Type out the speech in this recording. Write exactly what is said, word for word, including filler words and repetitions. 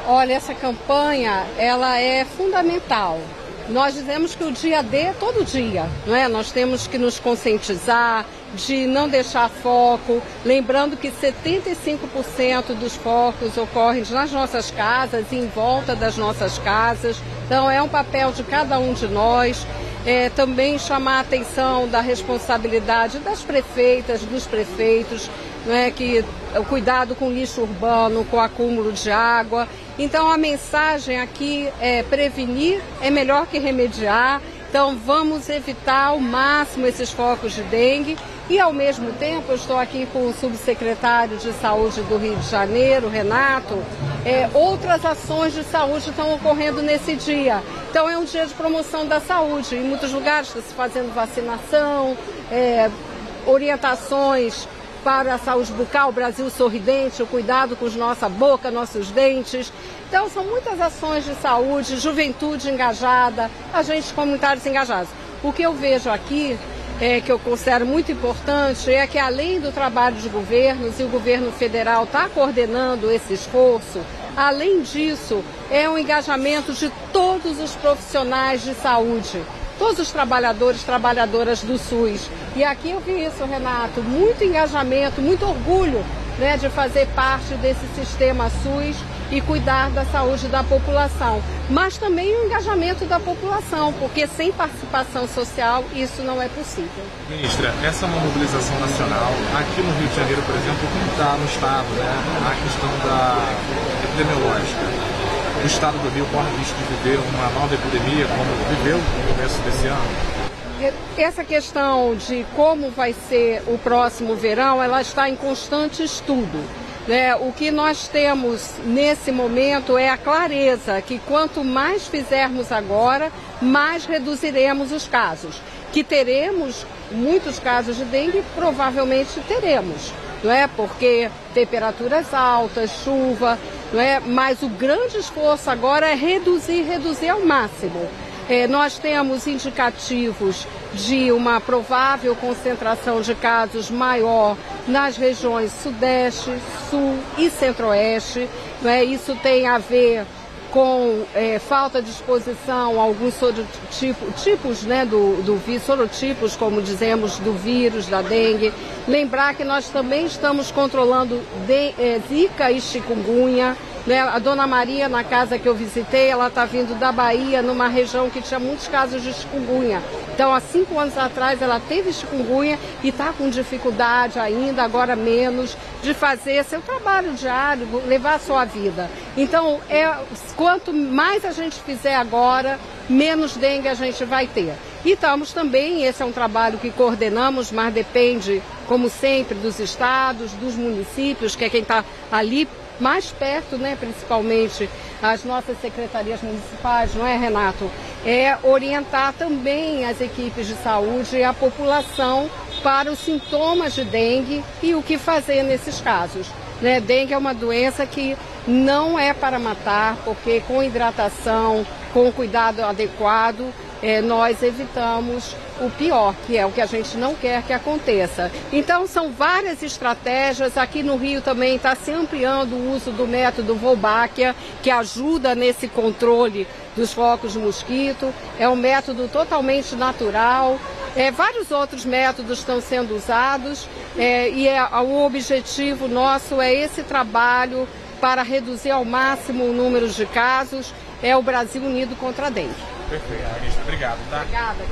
Olha, essa campanha, ela é fundamental. Nós dizemos que o dia D é todo dia, não é? Nós temos que nos conscientizar de não deixar foco, lembrando que setenta e cinco por cento dos focos ocorrem nas nossas casas e em volta das nossas casas. Então é um papel de cada um de nós. É, também chamar a atenção da responsabilidade das prefeitas, dos prefeitos, não é, que o cuidado com o lixo urbano, com o acúmulo de água. Então a mensagem aqui é prevenir é melhor que remediar. Então vamos evitar ao máximo esses focos de dengue e ao mesmo tempo eu estou aqui com o subsecretário de Saúde do Rio de Janeiro, Renato. É, outras ações de saúde estão ocorrendo nesse dia. Então é um dia de promoção da saúde. Em muitos lugares está se fazendo vacinação, é, orientações para a saúde bucal, Brasil Sorridente, o cuidado com nossa boca, nossos dentes. Então são muitas ações de saúde, juventude engajada, agentes comunitários engajados. O que eu vejo aqui, é, que eu considero muito importante, é que além do trabalho de governos, e o governo federal está coordenando esse esforço, além disso, é um engajamento de todos os profissionais de saúde. Todos os trabalhadores, trabalhadoras do SUS. E aqui eu vi isso, Renato, muito engajamento, muito orgulho, né, de fazer parte desse sistema SUS e cuidar da saúde da população. Mas também o engajamento da população, porque sem participação social isso não é possível. Ministra, essa é uma mobilização nacional. Aqui no Rio de Janeiro, por exemplo, como está no estado, né, a questão da epidemiológica. O estado do Rio corre o risco de viver uma nova epidemia, como viveu no começo desse ano? Essa questão de como vai ser o próximo verão, ela está em constante estudo, né? O que nós temos nesse momento é a clareza que quanto mais fizermos agora, mais reduziremos os casos. Que teremos muitos casos de dengue, provavelmente teremos, não é? Porque temperaturas altas, chuva, não é? Mas o grande esforço agora é reduzir, reduzir ao máximo. É, nós temos indicativos de uma provável concentração de casos maior nas regiões Sudeste, Sul e Centro-Oeste. Não é? Isso tem a ver com é, falta de exposição a alguns sorotipo, tipos, né, do, do vírus, sorotipos, como dizemos, do vírus, da dengue. Lembrar que nós também estamos controlando de, é, zika e chikungunya. Né? A Dona Maria, na casa que eu visitei, ela está vindo da Bahia, numa região que tinha muitos casos de chikungunya. Então, há cinco anos atrás, ela teve chikungunya e está com dificuldade ainda, agora menos, de fazer seu trabalho diário, levar a sua vida. Então, é, quanto mais a gente fizer agora, menos dengue a gente vai ter. E estamos também, esse é um trabalho que coordenamos, mas depende, como sempre, dos estados, dos municípios, que é quem está ali mais perto, né, principalmente as nossas secretarias municipais, não é, Renato? É orientar também as equipes de saúde e a população para os sintomas de dengue e o que fazer nesses casos. Né? Dengue é uma doença que não é para matar, porque com hidratação, com cuidado adequado, é, nós evitamos o pior, que é o que a gente não quer que aconteça. Então são várias estratégias. Aqui no Rio também está se ampliando o uso do método Wolbachia, que ajuda nesse controle dos focos de mosquito. É um método totalmente natural. É, vários outros métodos estão sendo usados é, e é, o objetivo nosso é esse trabalho para reduzir ao máximo o número de casos. É o Brasil unido contra a dengue. Perfeito, ministra. Obrigado. Tá? Obrigada.